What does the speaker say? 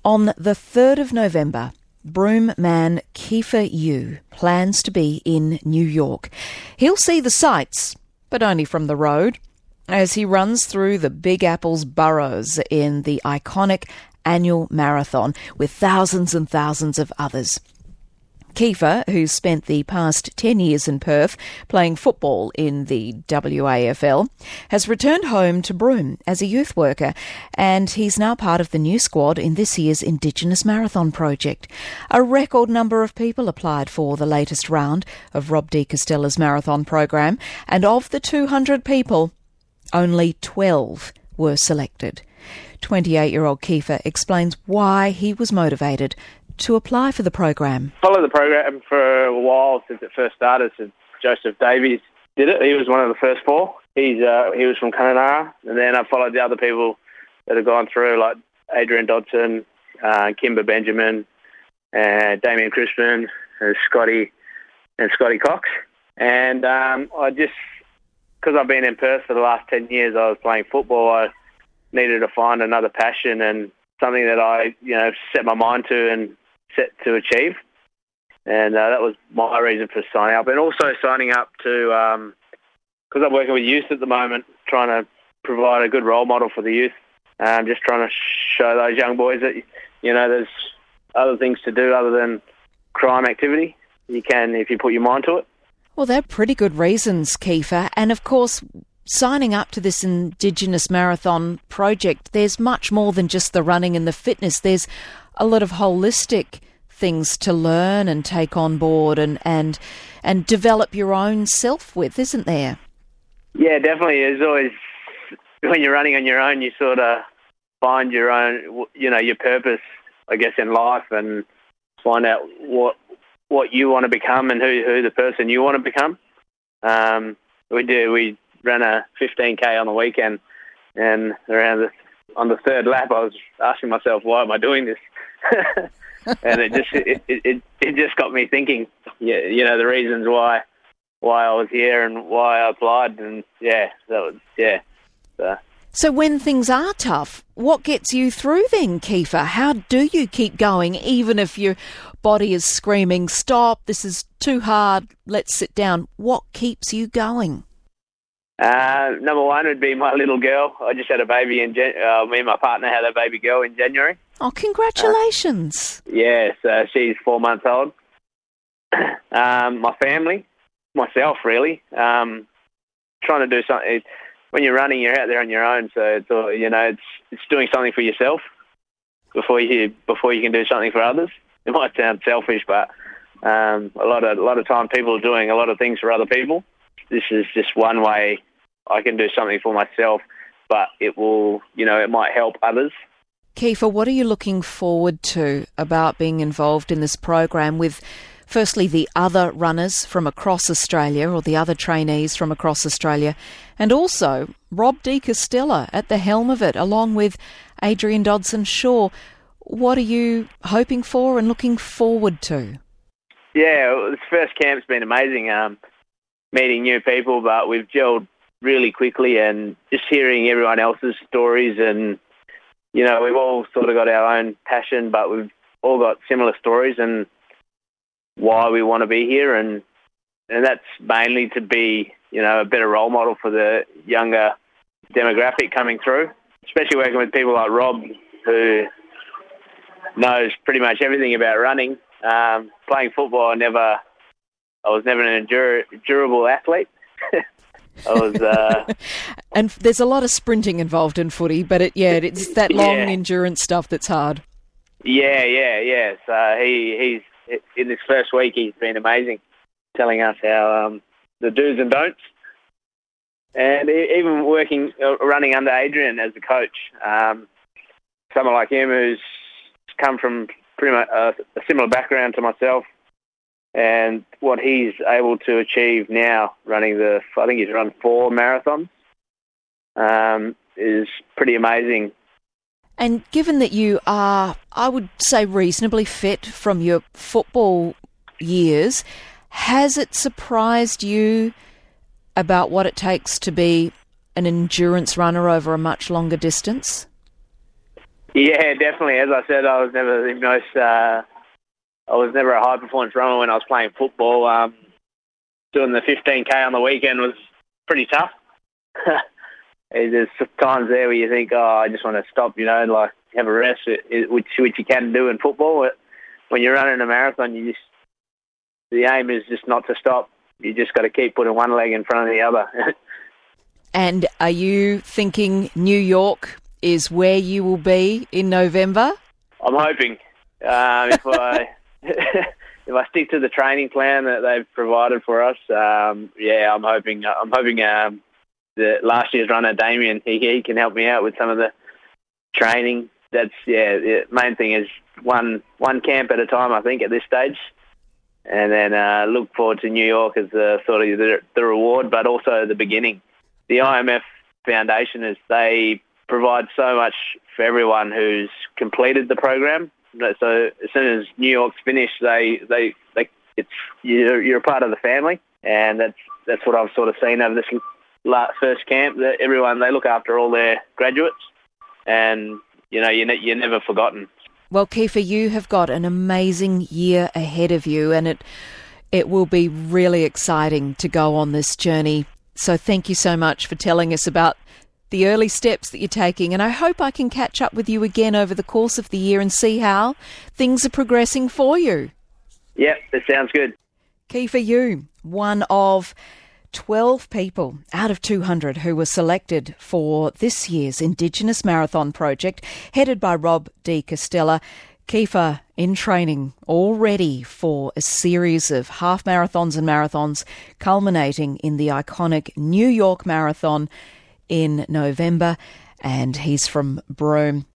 On the 3rd of November, Broome man Kiefer Yu plans to be in New York. He'll see the sights, but only from the road, as he runs through the Big Apple's boroughs in the iconic annual marathon with thousands and thousands of others. Kiefer, who's spent the past 10 years in Perth playing football in the WAFL, has returned home to Broome as a youth worker, and he's now part of the new squad in this year's Indigenous Marathon project. A record number of people applied for the latest round of Rob de Castella's marathon program, and of the 200 people, only 12 were selected. 28-year-old Kiefer explains why he was motivated to apply for the program. Followed the program for a while since it first started, since Joseph Davies did it. He was one of the first four. He was from Kununurra, and then I followed the other people that have gone through, like Adrian Dodson, Kimber Benjamin, and Damien Crispin, and Scotty Cox. And I just, because I've been in Perth for the last 10 years, I was playing football. I needed to find another passion and something that I, set my mind to and set to achieve. And that was my reason for signing up. And also signing up to, because I'm working with youth at the moment, trying to provide a good role model for the youth. Just trying to show those young boys that, there's other things to do other than crime activity. You can if you put your mind to it. Well, they're pretty good reasons, Kiefer. And of course, signing up to this Indigenous Marathon project, there's much more than just the running and the fitness. There's a lot of holistic things to learn and take on board and develop your own self with, isn't there? Yeah, definitely. There's always, when you're running on your own, you sort of find your own, your purpose, I guess, in life, and find out what you want to become and who the person you want to become. We ran a 15K on the weekend, and on the third lap, I was asking myself, why am I doing this? And it just got me thinking, the reasons why I was here and why I applied, and So when things are tough, what gets you through then, Kiefer? How do you keep going, even if your body is screaming, stop, this is too hard, let's sit down? What keeps you going? Number one would be my little girl. I just had a baby me and my partner had a baby girl in January. Oh, congratulations. Yes, she's 4 months old. My family, myself, really. Trying to do something. When you're running, you're out there on your own, so it's all, it's doing something for yourself before you can do something for others. It might sound selfish, but a lot of time people are doing a lot of things for other people. This is just one way I can do something for myself, but it will, it might help others. Kiefer, what are you looking forward to about being involved in this program with, firstly, the other runners from across Australia, or the other trainees from across Australia, and also Rob de Castella at the helm of it, along with Adrian Dodson-Shaw? What are you hoping for and looking forward to? Yeah, this first camp's been amazing. Meeting new people, but we've gelled really quickly, and just hearing everyone else's stories, and we've all sort of got our own passion, but we've all got similar stories and why we want to be here, and that's mainly to be a better role model for the younger demographic coming through, especially working with people like Rob, who knows pretty much everything about running. Playing football, I was never an durable athlete. I was, and there's a lot of sprinting involved in footy, but it's that long endurance stuff that's hard. Yeah. So he's in this first week, he's been amazing, telling us how the do's and don'ts, and even running under Adrian as a coach. Someone like him who's come from pretty much a similar background to myself. And what he's able to achieve now, I think he's run 4 marathons, is pretty amazing. And given that you are, I would say, reasonably fit from your football years, has it surprised you about what it takes to be an endurance runner over a much longer distance? Yeah, definitely. As I said, I was never the most. I was never a high performance runner when I was playing football. Doing the 15K on the weekend was pretty tough. There's times there where you think, oh, I just want to stop, like have a rest, which you can do in football. But when you're running a marathon, the aim is just not to stop. You just got to keep putting one leg in front of the other. And are you thinking New York is where you will be in November? I'm hoping. If I if I stick to the training plan that they've provided for us, I'm hoping. I'm hoping the last year's runner Damien, he can help me out with some of the training. The main thing is one camp at a time, I think, at this stage. And then look forward to New York as the reward, but also the beginning. The IMF Foundation they provide so much for everyone who's completed the program. So as soon as New York's finished, you're a part of the family, and that's what I've sort of seen over this first camp. That everyone, they look after all their graduates, and you're never forgotten. Well, Kiefer, you have got an amazing year ahead of you, and it will be really exciting to go on this journey. So thank you so much for telling us about the early steps that you're taking, and I hope I can catch up with you again over the course of the year and see how things are progressing for you. Yep, that sounds good. Kiefer Yu, one of 12 people out of 200 who were selected for this year's Indigenous Marathon project, headed by Rob de Castella. Kiefer in training, all ready for a series of half marathons and marathons, culminating in the iconic New York Marathon in November, and he's from Broome.